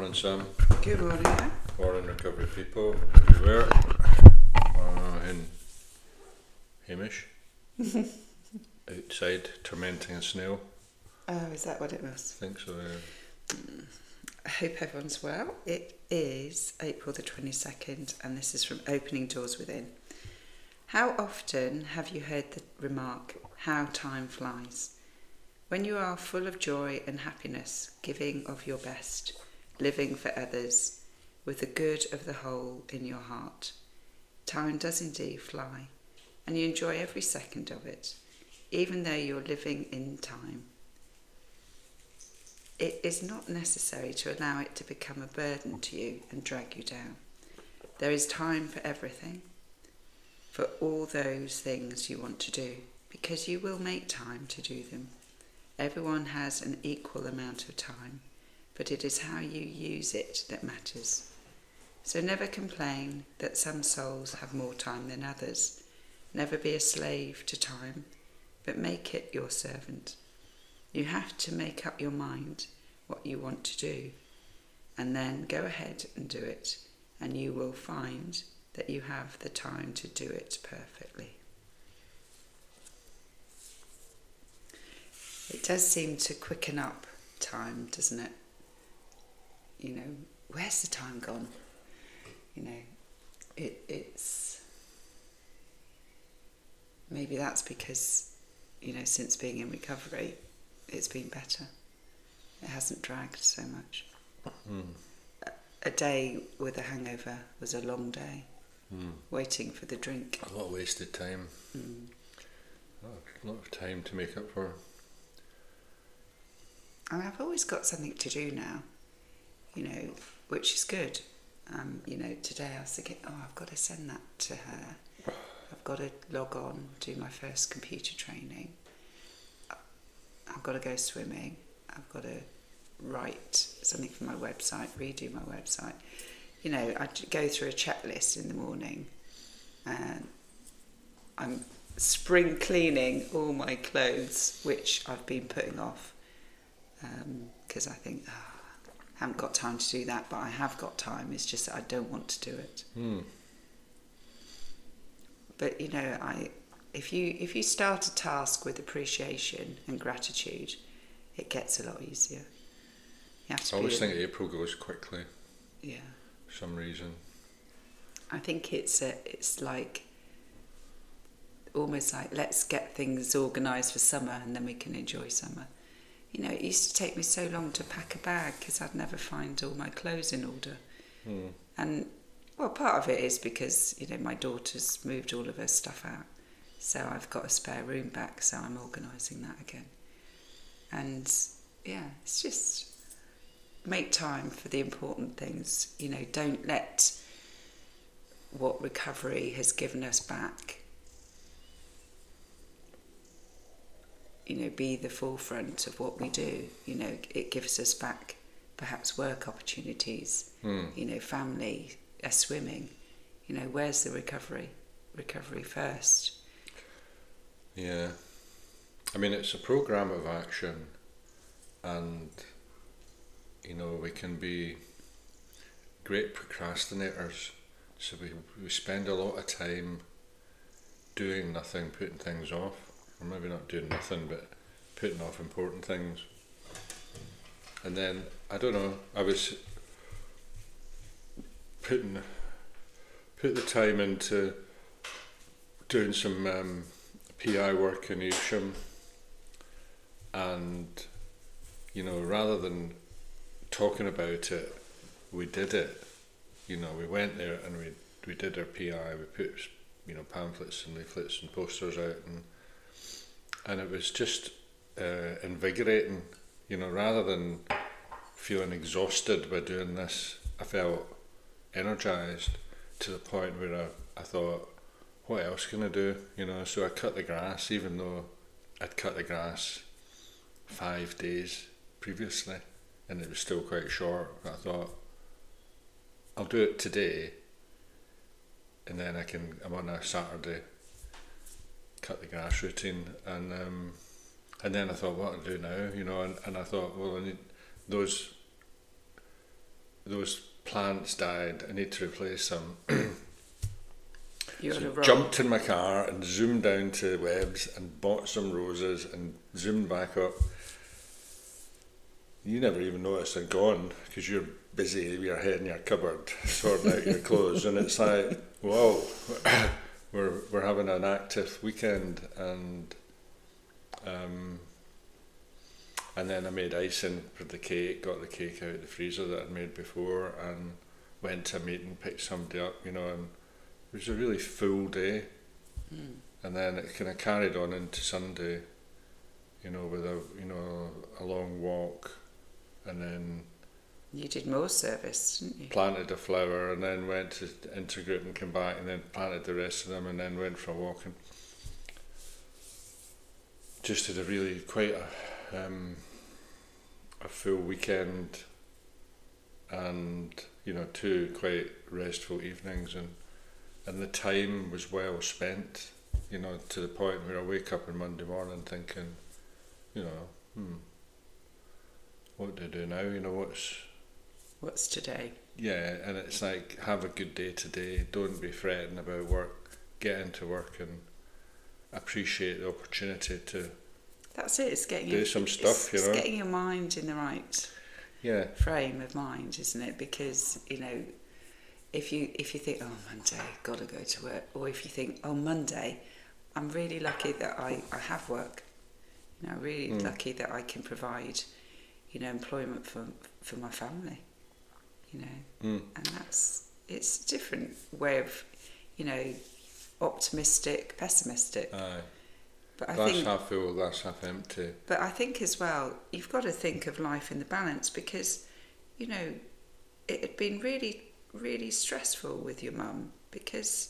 Morning, Sam. Good morning. Yeah? Morning, recovery people. Everywhere. In Hamish. Outside, tormenting a snail. Oh, is that what it was? I think so, yeah. I hope everyone's well. It is April the 22nd, and this is from Opening Doors Within. How often have you heard the remark, how time flies? When you are full of joy and happiness, giving of your best, living for others, with the good of the whole in your heart, time does indeed fly, and you enjoy every second of it, even though you're living in time. It is not necessary to allow it to become a burden to you and drag you down. There is time for everything, for all those things you want to do, because you will make time to do them. Everyone has an equal amount of time, but it is how you use it that matters. So never complain that some souls have more time than others. Never be a slave to time, but make it your servant. You have to make up your mind what you want to do, and then go ahead and do it, and you will find that you have the time to do it perfectly. It does seem to quicken up time, doesn't it? You know, where's the time gone? You know, it's... Maybe that's because, you know, since being in recovery, it's been better. It hasn't dragged so much. A day with a hangover was a long day, waiting for the drink. A lot of wasted time. A lot of time to make up for. And I've always got something to do now, you know, which is good. You know, today I was thinking, I've got to send that to her. I've got to log on, do my first computer training. I've got to go swimming. I've got to write something for my website, redo my website. You know, I go through a checklist in the morning, and I'm spring cleaning all my clothes, which I've been putting off. Because I think I haven't got time to do that, but I have got time. It's just that I don't want to do it. But you know, if you start a task with appreciation and gratitude, it gets a lot easier. You have to I always think April goes quickly. Yeah. For some reason. I think it's like almost like, let's get things organised for summer and then we can enjoy summer. You know, it used to take me so long to pack a bag because I'd never find all my clothes in order. And, well, part of it is because, you know, my daughter's moved all of her stuff out. So I've got a spare room back, so I'm organising that again. And, yeah, it's just make time for the important things. You know, don't let what recovery has given us back, you know, be the forefront of what we do. You know, it gives us back perhaps work opportunities, you know, family, swimming. You know, where's the recovery? Recovery first. Yeah. I mean, it's a programme of action, and, you know, we can be great procrastinators. So we spend a lot of time doing nothing, putting things off. Or maybe not doing nothing, but putting off important things. And then, I don't know, I was put the time into doing some PI work in Evesham, and, you know, rather than talking about it, we did it. You know, we went there and we did our PI, we put, you know, pamphlets and leaflets and posters out, and it was just invigorating, you know, rather than feeling exhausted by doing this, I felt energised to the point where I thought, what else can I do, you know? So I cut the grass, even though I'd cut the grass 5 days previously, and it was still quite short. I thought, I'll do it today, and then I'm on a Saturday, cut the grass routine, and then I thought, what do I do now, you know, and I thought, well, I need those plants died. I need to replace them. You're on a So roll. jumped in my car and zoomed down to Webb's and bought some roses and zoomed back up. You never even noticed they're gone because you're busy with your head in your cupboard sorting out your clothes, and it's like, whoa, we're having an active weekend, and then I made icing for the cake, got the cake out of the freezer that I'd made before, and went to a meeting, picked somebody up, and it was a really full day. And then it kind of carried on into Sunday, with a long walk, and then You did more service, didn't you? planted a flower, and then went to intergroup and came back, and then planted the rest of them, and then went for a walk, and just had a really quite a full weekend, and 2 quite restful evenings, and the time was well spent, to the point where I wake up on Monday morning thinking, what do I do now? What's today? Yeah, and it's like, have a good day today, don't be fretting about work, get into work and appreciate the opportunity to That's it. It's getting do some stuff, It's getting your mind in the right frame of mind, isn't it? Because if you think, oh, Monday, got to go to work, or if you think, oh, Monday, I'm really lucky that I have work. Really lucky that I can provide, employment for my family. And it's a different way of, optimistic, pessimistic. Aye. But I Glass think half full, glass half empty. But I think as well, you've got to think of life in the balance, because, it had been really, really stressful with your mum, because,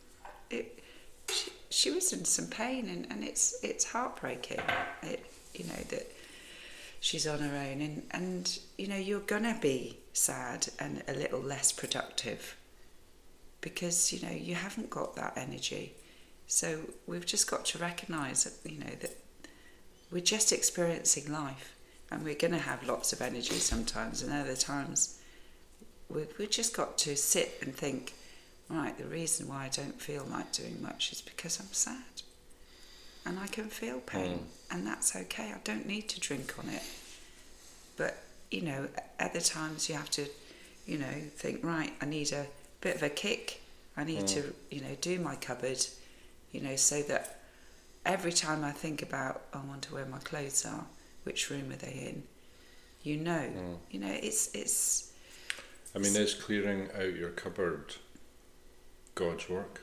she was in some pain, and it's heartbreaking, that she's on her own, and you're gonna be sad and a little less productive because, you haven't got that energy. So we've just got to recognise that, that we're just experiencing life, and we're going to have lots of energy sometimes, and other times we've just got to sit and think, right, the reason why I don't feel like doing much is because I'm sad. And I can feel pain, and that's okay. I don't need to drink on it. But, other times you have to, think, right, I need a bit of a kick. I need to, do my cupboard, so that every time I think about, I wonder where my clothes are, which room are they in, it's... I mean, is clearing out your cupboard God's work?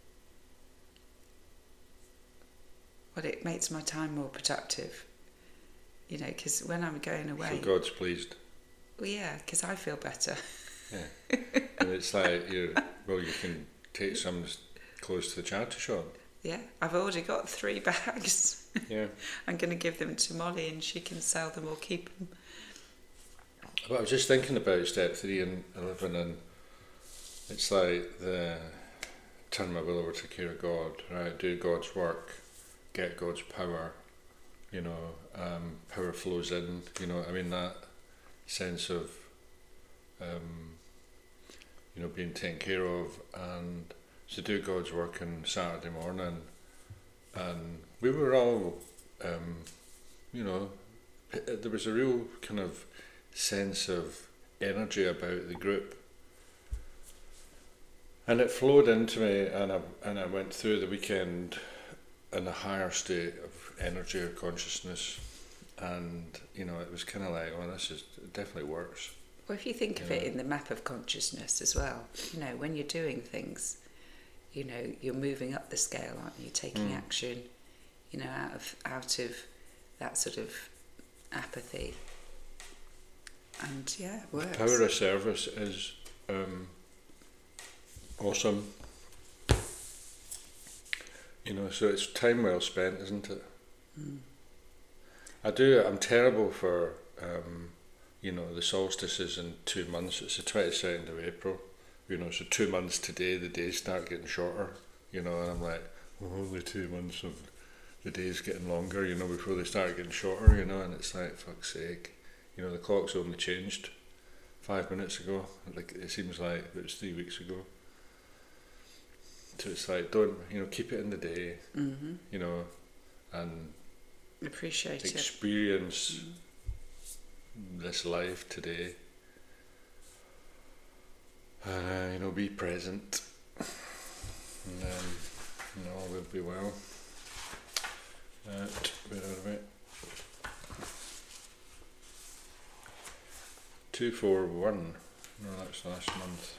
Well, it makes my time more productive, because when I'm going away... So God's pleased? Well, yeah, because I feel better. Yeah. And it's like, you can take some close to the charity shop. Yeah, I've already got 3 bags. Yeah. I'm going to give them to Molly, and she can sell them or keep them. But I was just thinking about step 3 and 11, and it's like turn my will over to the care of God, right? Do God's work, get God's power, power flows in, that sense of, being taken care of, and to do God's work on Saturday morning. And we were all, there was a real kind of sense of energy about the group, and it flowed into me, and I went through the weekend in a higher state of energy or consciousness, and it was kind of like, oh, it definitely works. Well, if you think of it in the map of consciousness as well, when you're doing things, you're moving up the scale, aren't you? Taking action, out of that sort of apathy. And yeah, it works. Power of service is awesome. So it's time well spent, isn't it? I'm terrible for the solstice is in 2 months. It's the 22nd of April, so 2 months today the days start getting shorter, and I'm like, only 2 months of the days getting longer, before they start getting shorter, and it's like, fuck's sake, the clock's only changed 5 minutes ago. Like it seems like it was 3 weeks ago. So it's like, don't, keep it in the day, and appreciate experience this life today. And be present, and then all will be well. Where are we? 241. No, that's last month.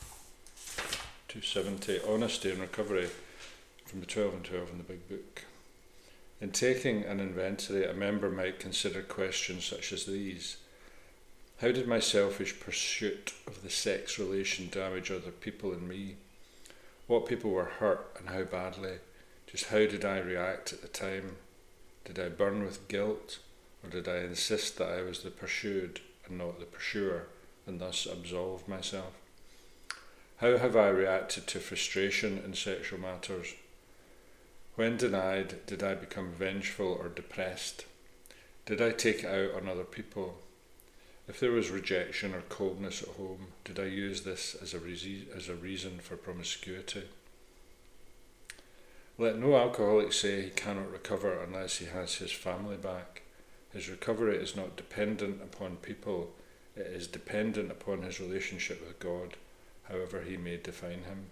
270. Honesty and recovery from the 12 and 12 in the Big Book. In taking an inventory, a member might consider questions such as these. How did my selfish pursuit of the sex relation damage other people and me? What people were hurt and how badly? Just how did I react at the time? Did I burn with guilt, or did I insist that I was the pursued and not the pursuer, and thus absolve myself? How have I reacted to frustration in sexual matters? When denied, did I become vengeful or depressed? Did I take it out on other people? If there was rejection or coldness at home, did I use this as a reason for promiscuity? Let no alcoholic say he cannot recover unless he has his family back. His recovery is not dependent upon people, it is dependent upon his relationship with God, however he may define him.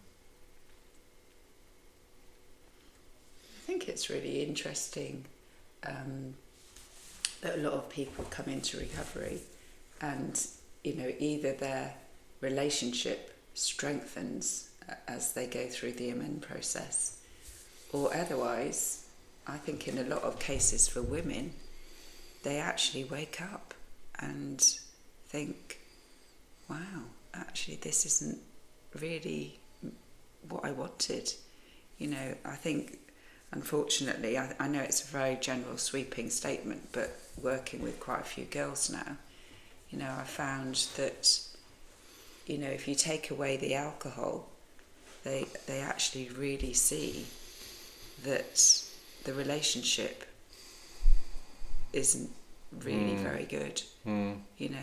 I think it's really interesting that a lot of people come into recovery and, either their relationship strengthens as they go through the amend process, or otherwise, I think in a lot of cases for women, they actually wake up and think, wow, actually this isn't really what I wanted. I think, unfortunately, I know it's a very general sweeping statement, but working with quite a few girls now, I found that, if you take away the alcohol, they actually really see that the relationship isn't really very good, and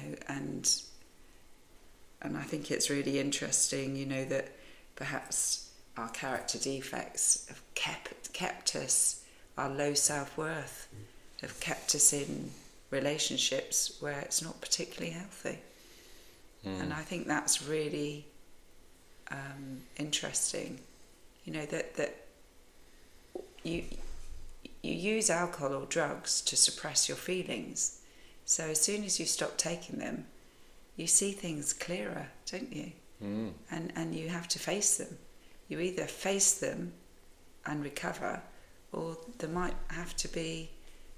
I think it's really interesting, that perhaps our character defects have kept us, our low self-worth, have kept us in relationships where it's not particularly healthy. And I think that's really interesting, that you use alcohol or drugs to suppress your feelings. So as soon as you stop taking them, you see things clearer, don't you? And you have to face them. You either face them and recover, or there might have to be,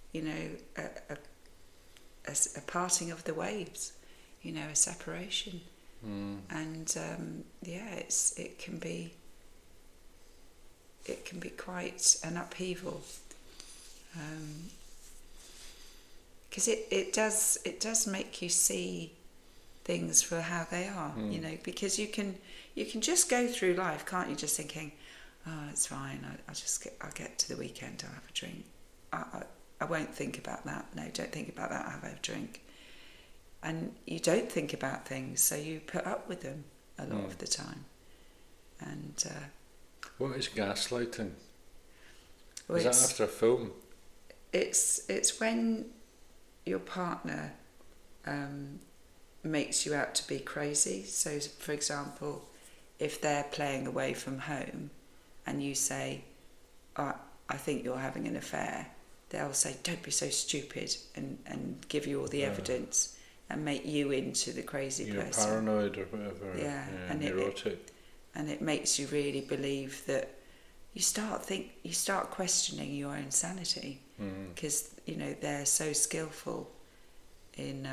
a parting of the waves, a separation. And it can be quite an upheaval, because it does make you see things for how they are, because you can just go through life, can't you, just thinking, oh, it's fine, I'll get to the weekend, I'll have a drink, I won't think about that, no, don't think about that, I'll have a drink. And you don't think about things, so you put up with them a lot of the time. And what is gaslighting? Well, is that after a film? It's when your partner makes you out to be crazy. So, for example, if they're playing away from home and you say, oh, I think you're having an affair, they'll say, don't be so stupid, and give you all the evidence and make you into the crazy You're person. paranoid or whatever. Yeah, and neurotic. It makes you really believe that you start questioning your own sanity, because they're so skillful in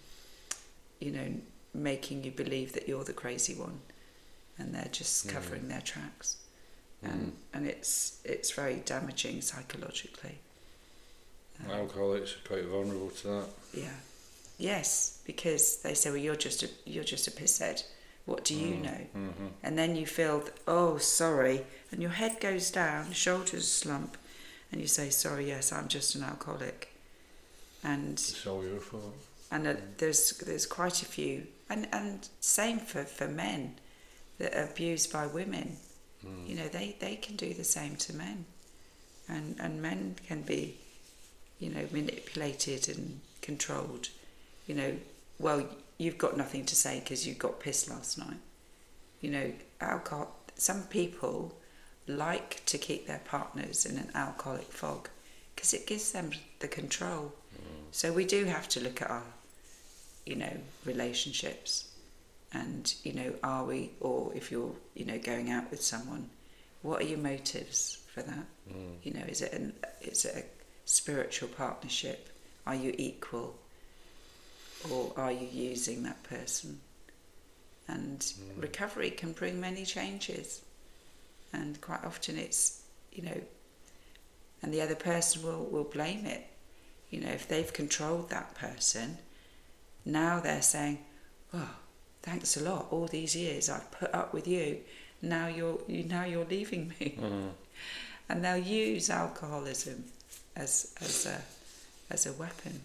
making you believe that you're the crazy one, and they're just covering their tracks, and it's very damaging psychologically. Alcoholics are quite vulnerable to that. Yeah, yes, because they say, well, you're just a pisshead. What do you know? And then you feel, oh, sorry, and your head goes down, shoulders slump, and you say, sorry, yes, I'm just an alcoholic. And it's all your fault. And there's quite a few, and same for men that are abused by women. You know, they can do the same to men, and men can be, you know, manipulated and controlled. You know, well, you've got nothing to say because you got pissed last night. You know, alcohol. Some people like to keep their partners in an alcoholic fog because it gives them the control. So we do have to look at our, you know, relationships, and, you know, are we, or if you're, you know, going out with someone, what are your motives for that? You know, is it a spiritual partnership? Are you equal, or are you using that person? And recovery can bring many changes, and quite often it's, you know, and the other person will blame it. You know, if they've controlled that person, now they're saying, "Oh, thanks a lot. All these years I've put up with you. Now you're leaving me," and they'll use alcoholism as a weapon.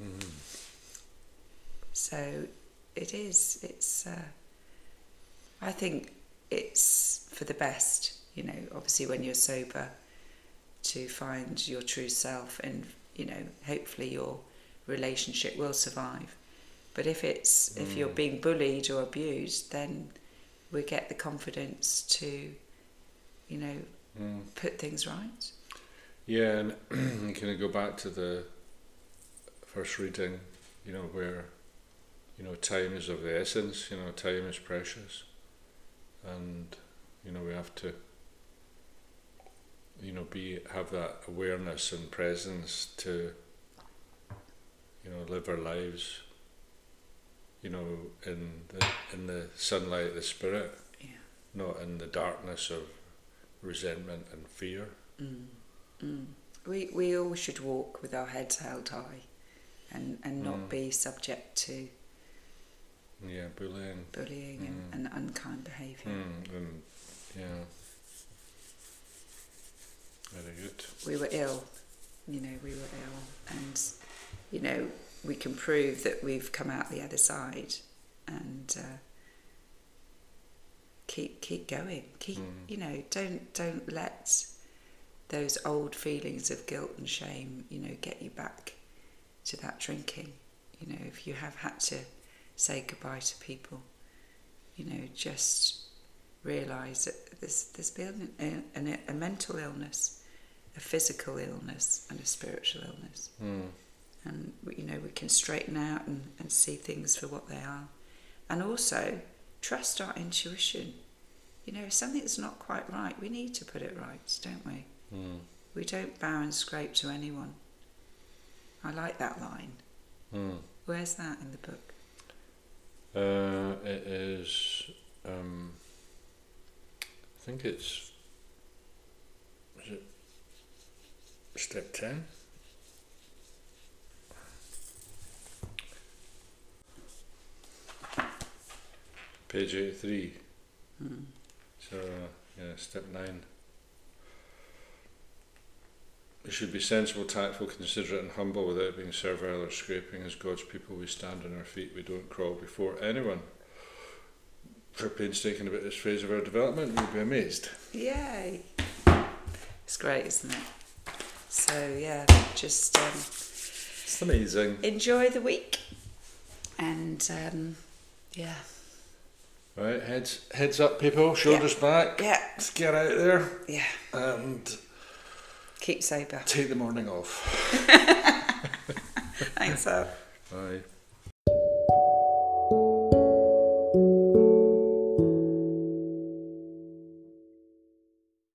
So it's. I think it's for the best. You know, obviously when you're sober, to find your true self, and, you know, hopefully your relationship will survive. But if you're being bullied or abused, then we get the confidence to, you know, put things right. Yeah, and can I go back to the first reading, you know, where, you know, time is of the essence, you know, time is precious, and, you know, we have to, you know, have that awareness and presence to, you know, live our lives, you know, in the sunlight of the spirit, not in the darkness of resentment and fear. We all should walk with our heads held high, and not be subject to bullying and unkind behaviour. And very good. We were ill, you know, and, you know, we can prove that we've come out the other side, and keep going. You know, don't let those old feelings of guilt and shame, you know, get you back to that drinking. You know, if you have had to say goodbye to people, you know, just realise that there's been a mental illness, a physical illness, and a spiritual illness. And, you know, we can straighten out and see things for what they are. And also trust our intuition. You know, if something's not quite right, we need to put it right, don't we? We don't bow and scrape to anyone. I like that line. Where's that in the book? It is, I think is it step 10? Page 83. So, step 9. We should be sensible, tactful, considerate and humble without being servile or scraping. As God's people, we stand on our feet, we don't crawl before anyone. If we're painstaking about this phase of our development, you'll be amazed. Yay! It's great, isn't it? So, yeah, just... it's amazing. Enjoy the week. And, yeah. Right, heads up, people, shoulders back. Yeah. Let's get out there. Yeah. And keep sober. Take the morning off. Thanks, Al. Bye.